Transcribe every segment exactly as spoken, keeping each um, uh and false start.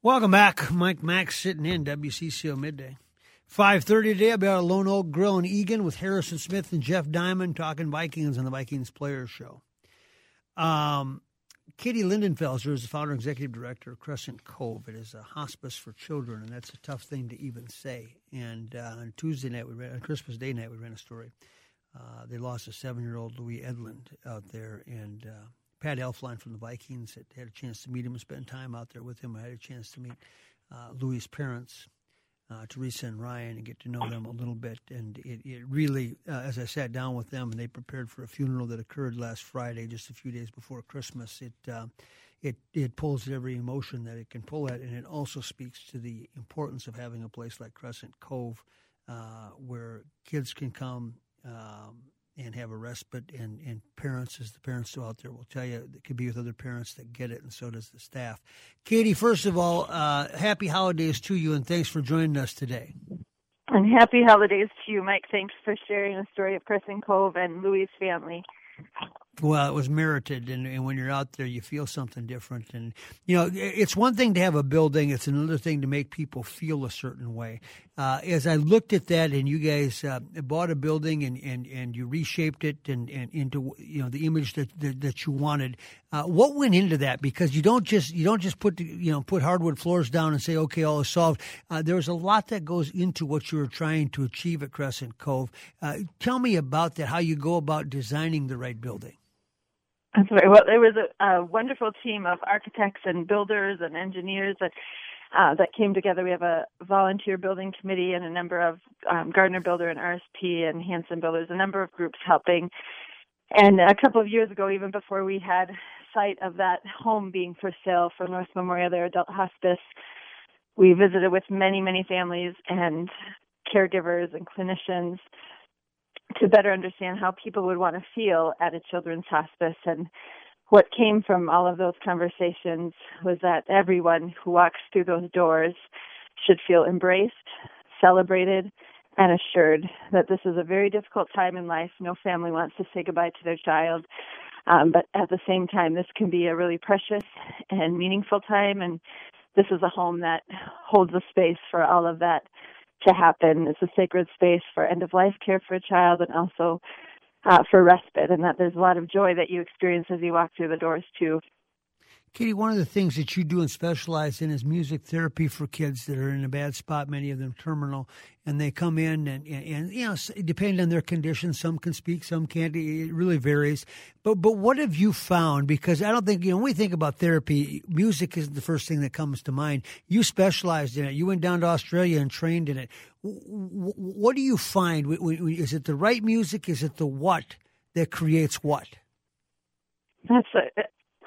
Welcome back. Mike Max sitting in W C C O Midday. five thirty today, I'll be out at Lone Oak Grill in Eagan with Harrison Smith and Jeff Diamond talking Vikings on the Vikings Players Show. Um, Katie Lindenfelser is the founder and executive director of Crescent Cove. It is a hospice for children, and that's a tough thing to even say. And uh, on Tuesday night, we ran, on Christmas Day night, we ran a story. Uh, they lost a seven-year-old Louis Edlund out there, and uh, Pat Elflein from the Vikings had, had a chance to meet him and spend time out there with him. I had a chance to meet uh, Louis' parents, uh, Teresa and Ryan, and get to know them a little bit. And it, it really, uh, as I sat down with them and they prepared for a funeral that occurred last Friday, just a few days before Christmas, it uh, it it pulls at every emotion that it can pull at, and it also speaks to the importance of having a place like Crescent Cove uh, where kids can come um, and have a respite, and, and parents, as the parents do out there, will tell you, it could be with other parents that get it, and so does the staff. Katie, first of all, uh, happy holidays to you, and thanks for joining us today. And happy holidays to you, Mike. Thanks for sharing the story of Crescent Cove and Louis' family. Well, it was merited, and, and when you're out there, you feel something different. And, you know, it's one thing to have a building. It's another thing to make people feel a certain way. Uh, as I looked at that, and you guys uh, bought a building and, and, and you reshaped it and, and into, you know, the image that that, that you wanted, uh, what went into that? Because you don't just you don't just put the, you know put hardwood floors down and say, okay, all is solved. Uh, there was a lot that goes into what you were trying to achieve at Crescent Cove. Uh, tell me about that. How you go about designing the right building. That's right. Well, there was a, a wonderful team of architects and builders and engineers that uh, that came together. We have a volunteer building committee and a number of um, Gardner Builder and R S P and Hanson Builders, a number of groups helping. And a couple of years ago, even before we had sight of that home being for sale for North Memorial, their adult hospice, we visited with many, many families and caregivers and clinicians to better understand how people would want to feel at a children's hospice. And what came from all of those conversations was that everyone who walks through those doors should feel embraced, celebrated, and assured that this is a very difficult time in life. No family wants to say goodbye to their child. Um, but at the same time, this can be a really precious and meaningful time. And this is a home that holds a space for all of that to happen. It's a sacred space for end-of-life care for a child and also uh, for respite, and that there's a lot of joy that you experience as you walk through the doors, too. Katie, one of the things that you do and specialize in is music therapy for kids that are in a bad spot, many of them terminal, and they come in and, and, and you know, depending on their condition, some can speak, some can't. It really varies. But but what have you found? Because I don't think, you know, when we think about therapy, music isn't the first thing that comes to mind. You specialized in it. You went down to Australia and trained in it. What do you find? Is it the right music? Is it the what that creates what? That's a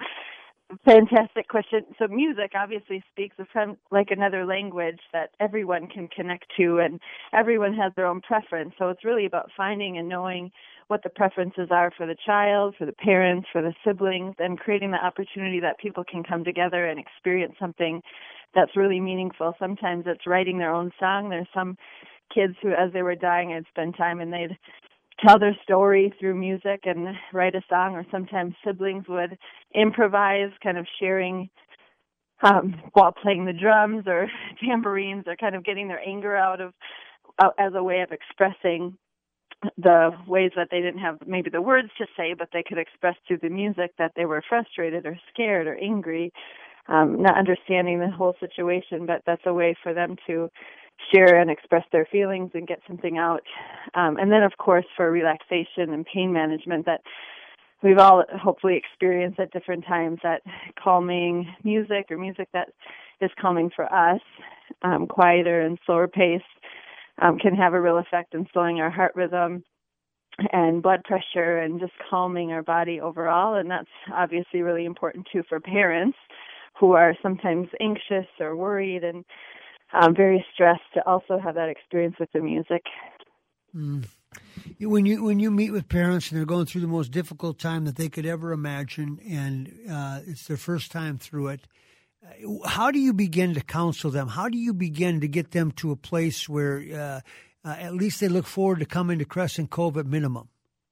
fantastic question. So music obviously speaks of some, like another language that everyone can connect to, and everyone has their own preference. So it's really about finding and knowing what the preferences are for the child, for the parents, for the siblings, and creating the opportunity that people can come together and experience something that's really meaningful. Sometimes it's writing their own song. There's some kids who, as they were dying, I'd spend time and they'd tell their story through music and write a song, or sometimes siblings would improvise, kind of sharing um, while playing the drums or tambourines, or kind of getting their anger out of uh, as a way of expressing the ways that they didn't have maybe the words to say, but they could express through the music that they were frustrated or scared or angry, um, not understanding the whole situation, but that's a way for them to share and express their feelings and get something out. Um, and then, of course, for relaxation and pain management that we've all hopefully experienced at different times, that calming music or music that is calming for us, um, quieter and slower pace, um, can have a real effect in slowing our heart rhythm and blood pressure and just calming our body overall. And that's obviously really important, too, for parents who are sometimes anxious or worried and Um, very stressed, to also have that experience with the music. Mm. When you when you meet with parents and they're going through the most difficult time that they could ever imagine, and uh, it's their first time through it, how do you begin to counsel them? How do you begin to get them to a place where uh, uh, at least they look forward to coming to Crescent Cove at minimum?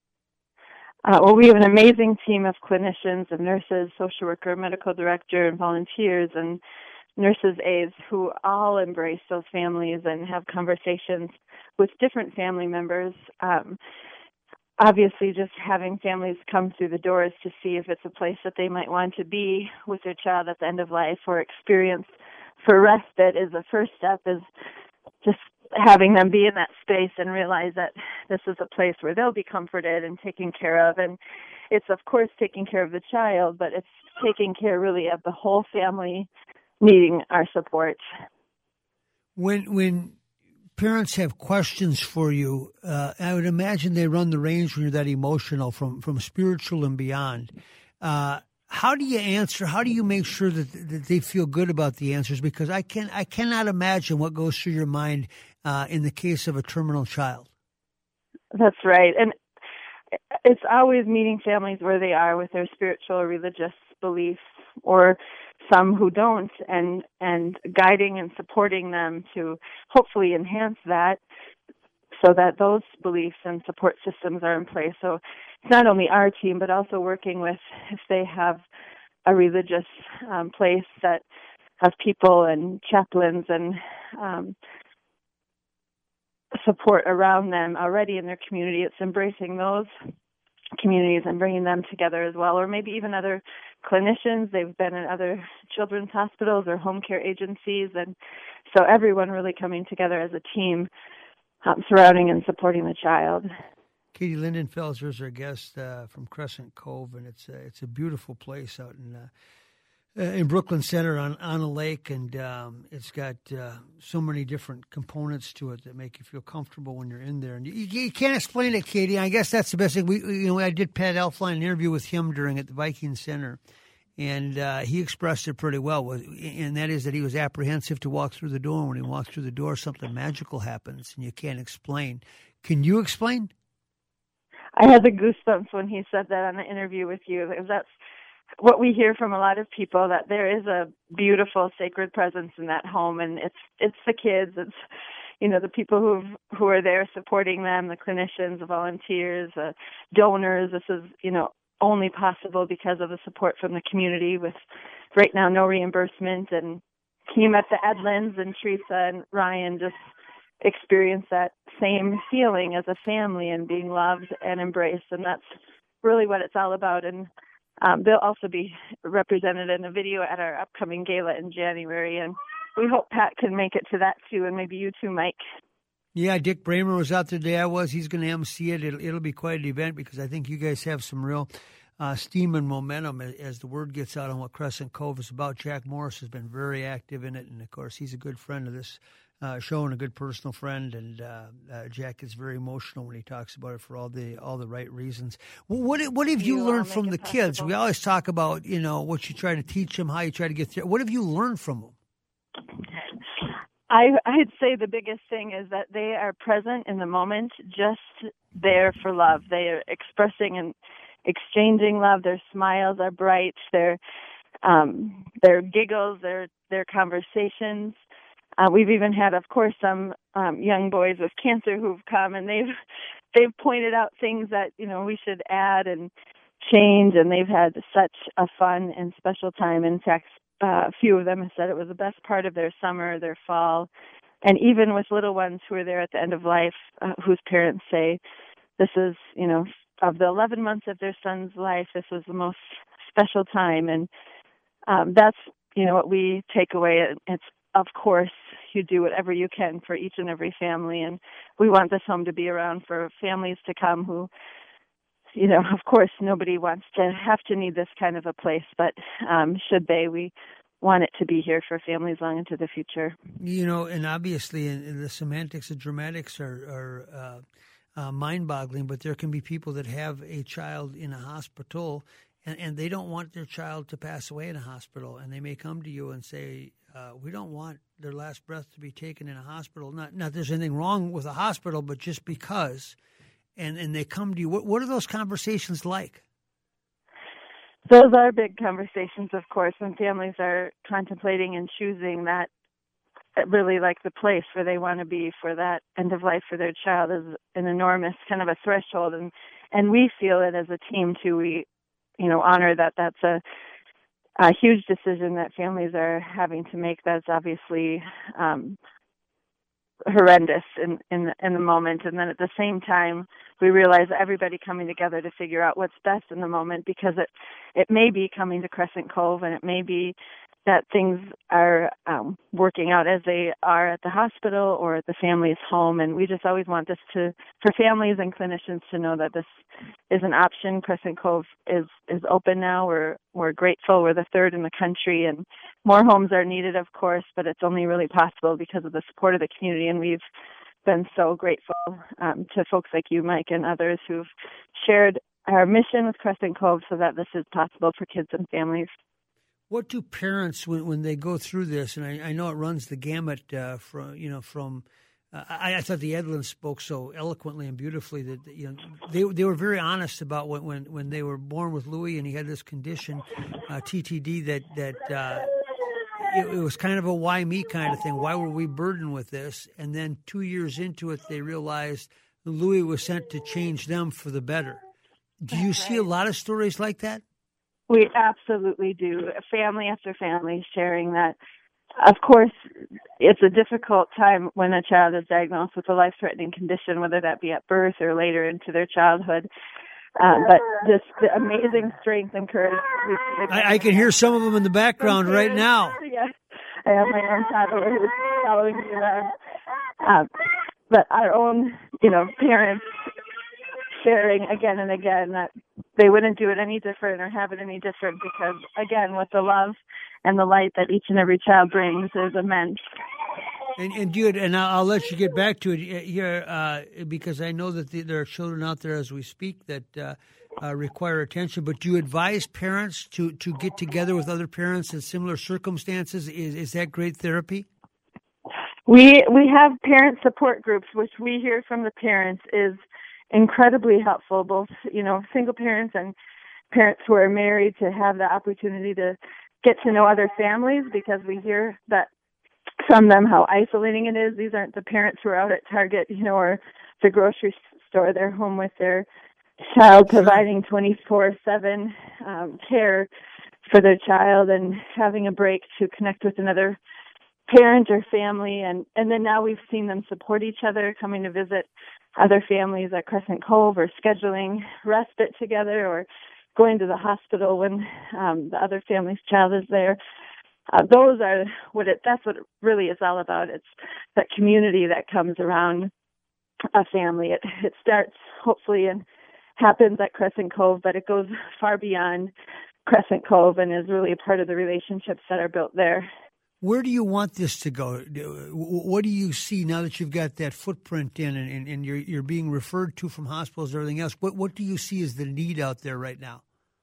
Uh, well, we have an amazing team of clinicians and nurses, social worker, medical director, and volunteers, and nurses' aides who all embrace those families and have conversations with different family members. Um, obviously, just having families come through the doors to see if it's a place that they might want to be with their child at the end of life or experience for respite is the first step, is just having them be in that space and realize that this is a place where they'll be comforted and taken care of. And it's, of course, taking care of the child, but it's taking care really of the whole family needing our support. When when parents have questions for you, uh, I would imagine they run the range when you're that emotional, from, from spiritual and beyond. Uh, how do you answer? How do you make sure that, that they feel good about the answers? Because I can I cannot imagine what goes through your mind uh, in the case of a terminal child. That's right. And it's always meeting families where they are with their spiritual or religious beliefs, or some who don't, and and guiding and supporting them to hopefully enhance that, so that those beliefs and support systems are in place. So it's not only our team, but also working with, if they have a religious um, place that has people and chaplains and um, support around them already in their community, it's embracing those communities and bringing them together as well, or maybe even other clinicians. They've been in other children's hospitals or home care agencies, and so everyone really coming together as a team, um, surrounding and supporting the child. Katie Lindenfelser is our guest uh, from Crescent Cove, and it's a, it's a beautiful place out in uh, uh, in Brooklyn Center on, on a lake, and um, it's got uh, so many different components to it that make you feel comfortable when you're in there. And you, you can't explain it, Katie. I guess that's the best thing. We, you know, I did Pat Elfline an interview with him during at the Viking Center, and uh, he expressed it pretty well. And that is that he was apprehensive to walk through the door. And when he walks through the door, something magical happens, and you can't explain. Can you explain? I had the goosebumps when he said that on the interview with you. That's what we hear from a lot of people, that there is a beautiful sacred presence in that home, and it's it's the kids, it's, you know, the people who who are there supporting them, the clinicians, the volunteers, uh, donors. This is, you know, only possible because of the support from the community, with right now no reimbursement. And he met the Edlins, and Teresa and Ryan just experienced that same feeling as a family and being loved and embraced, and that's really what it's all about. And Um, they'll also be represented in a video at our upcoming gala in January, and we hope Pat can make it to that too, and maybe you too, Mike. Yeah, Dick Bramer was out there the day I was. He's going to emcee it. It'll, it'll be quite an event, because I think you guys have some real uh, steam and momentum as, as the word gets out on what Crescent Cove is about. Jack Morris has been very active in it, and of course he's a good friend of this uh, show and a good personal friend. And uh, uh, Jack is very emotional when he talks about it for all the all the right reasons. Well, what what have you, you learned from the possible. kids? We always talk about, you know, what you try to teach them, how you try to get through. What have you learned from them? I, I'd say the biggest thing is that they are present in the moment, just there for love. They are expressing and exchanging love. Their smiles are bright. Their um, their giggles, their their conversations. Uh, we've even had, of course, some um, young boys with cancer who've come, and they've they've pointed out things that, you know, we should add and change, and they've had such a fun and special time. In fact, uh, a few of them have said it was the best part of their summer, their fall, and even with little ones who are there at the end of life, uh, whose parents say this is, you know, of the eleven months of their son's life, this was the most special time. And um, that's, you know, what we take away. It's, of course, you do whatever you can for each and every family, and we want this home to be around for families to come who, you know, of course, nobody wants to have to need this kind of a place, but um, should they, we want it to be here for families long into the future. You know, and obviously in, in the semantics and dramatics are, are uh, uh, mind-boggling, but there can be people that have a child in a hospital, and, and they don't want their child to pass away in a hospital, and they may come to you and say, uh, we don't want their last breath to be taken in a hospital. Not, not there's anything wrong with a hospital, but just because. And and they come to you. What what are those conversations like? Those are big conversations, of course, when families are contemplating and choosing that, really like the place where they want to be for that end of life for their child is an enormous kind of a threshold. And, and we feel it as a team, too. We, you know, honor that that's a a huge decision that families are having to make that's obviously um, horrendous in, in, the, in the moment. And then at the same time, we realize everybody coming together to figure out what's best in the moment, because it, it may be coming to Crescent Cove, and it may be that things are um, working out as they are at the hospital or at the family's home. And we just always want this to, for families and clinicians to know that this is an option. Crescent Cove is, is open now. We're, we're grateful. We're the third in the country, and more homes are needed, of course, but it's only really possible because of the support of the community. And we've been so grateful um, to folks like you, Mike, and others who've shared our mission with Crescent Cove so that this is possible for kids and families. What do parents, when, when they go through this, and I, I know it runs the gamut uh, from, you know, from, uh, I, I thought the Edlins spoke so eloquently and beautifully that, you know, they they were very honest about when, when, when they were born with Louis and he had this condition, uh, T T D, that, that uh, it, it was kind of a why me kind of thing. Why were we burdened with this? And then two years into it, they realized Louis was sent to change them for the better. Do you see a lot of stories like that? We absolutely do. Family after family sharing that. Of course, it's a difficult time when a child is diagnosed with a life-threatening condition, whether that be at birth or later into their childhood. Uh, but just the amazing strength and courage. I, I can hear some of them in the background right now. Yes, I have my own toddler who's following me around. Um, but our own, you know, parents sharing again and again that they wouldn't do it any different or have it any different because, again, with the love and the light that each and every child brings is immense. And, and you, and I'll, I'll let you get back to it here uh, because I know that the, there are children out there as we speak that uh, uh, require attention. But do you advise parents to, to get together with other parents in similar circumstances? Is is that great therapy? We we have parent support groups, which we hear from the parents is incredibly helpful, both, you know, single parents and parents who are married, to have the opportunity to get to know other families, because we hear that from them how isolating it is. These aren't the parents who are out at Target, you know, or the grocery store. They're home with their child, providing twenty-four seven um, care for their child and having a break to connect with another parent or family. And, and then now we've seen them support each other, coming to visit other families at Crescent Cove, or scheduling respite together, or going to the hospital when um, the other family's child is there. Uh, those are what it, that's what it really is all about. It's that community that comes around a family. It, it starts hopefully and happens at Crescent Cove, but it goes far beyond Crescent Cove and is really a part of the relationships that are built there. Where do you want this to go? What do you see now that you've got that footprint in and, and, and you're, you're being referred to from hospitals and everything else? What, what do you see as the need out there right now?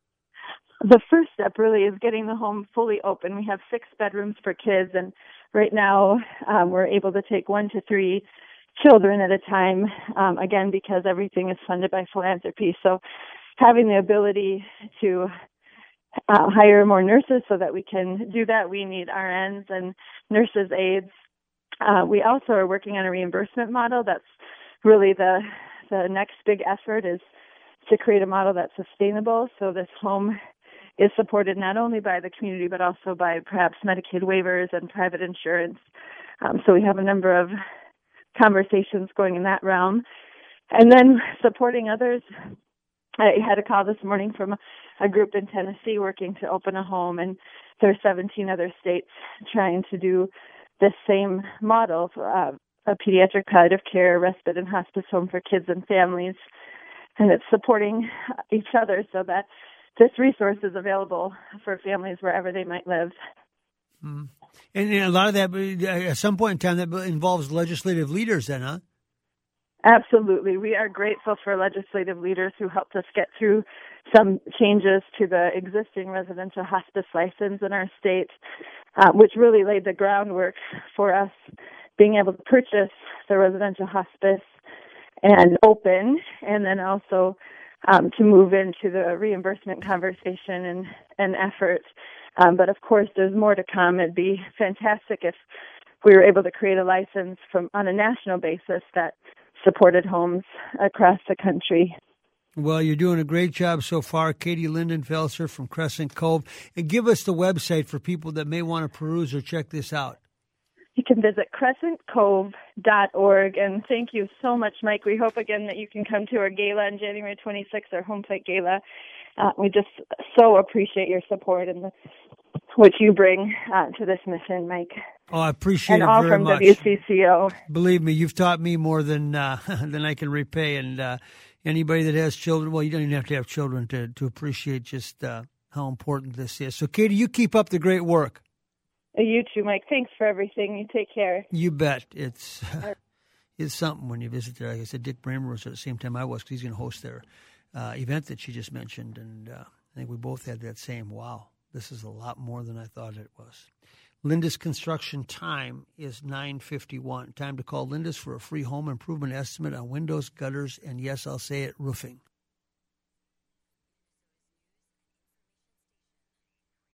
The first step really is getting the home fully open. We have six bedrooms for kids, and right now um, we're able to take one to three children at a time, um, again, because everything is funded by philanthropy. So having the ability to Uh, hire more nurses so that we can do that. We need R Ns and nurses' aides. Uh, we also are working on a reimbursement model. That's really the the next big effort, is to create a model that's sustainable. So this home is supported not only by the community, but also by perhaps Medicaid waivers and private insurance. Um, so we have a number of conversations going in that realm. And then supporting others. I had a call this morning from a group in Tennessee working to open a home, and there are seventeen other states trying to do this same model for uh, a pediatric palliative care, respite, and hospice home for kids and families. And it's supporting each other so that this resource is available for families wherever they might live. Mm. And a lot of that, at some point in time, that involves legislative leaders then, huh? Absolutely. We are grateful for legislative leaders who helped us get through some changes to the existing residential hospice license in our state, uh, which really laid the groundwork for us being able to purchase the residential hospice and open, and then also um, to move into the reimbursement conversation and, and effort. Um, but of course, there's more to come. It'd be fantastic if we were able to create a license from on a national basis that supported homes across the country. Well, you're doing a great job so far, Katie Lindenfelser from Crescent Cove. And give us the website for people that may want to peruse or check this out. You can visit crescent cove dot org. And thank you so much, Mike. We hope, again, that you can come to our gala on January twenty-sixth, our Home Plate Gala. Uh, we just so appreciate your support and the, what you bring uh, to this mission, Mike. Oh, I appreciate and it all very from much. W C C O. Believe me, you've taught me more than uh, than I can repay. And uh, anybody that has children, well, you don't even have to have children to, to appreciate just uh, how important this is. So, Katie, you keep up the great work. You too, Mike. Thanks for everything. You take care. You bet. It's uh, it's something when you visit there. Like I said, Dick Bramer was at the same time I was, because he's going to host their uh, event that she just mentioned. And uh, I think we both had that same, wow, this is a lot more than I thought it was. Linda's construction time is nine fifty-one. Time to call Linda's for a free home improvement estimate on windows, gutters, and yes, I'll say it, roofing.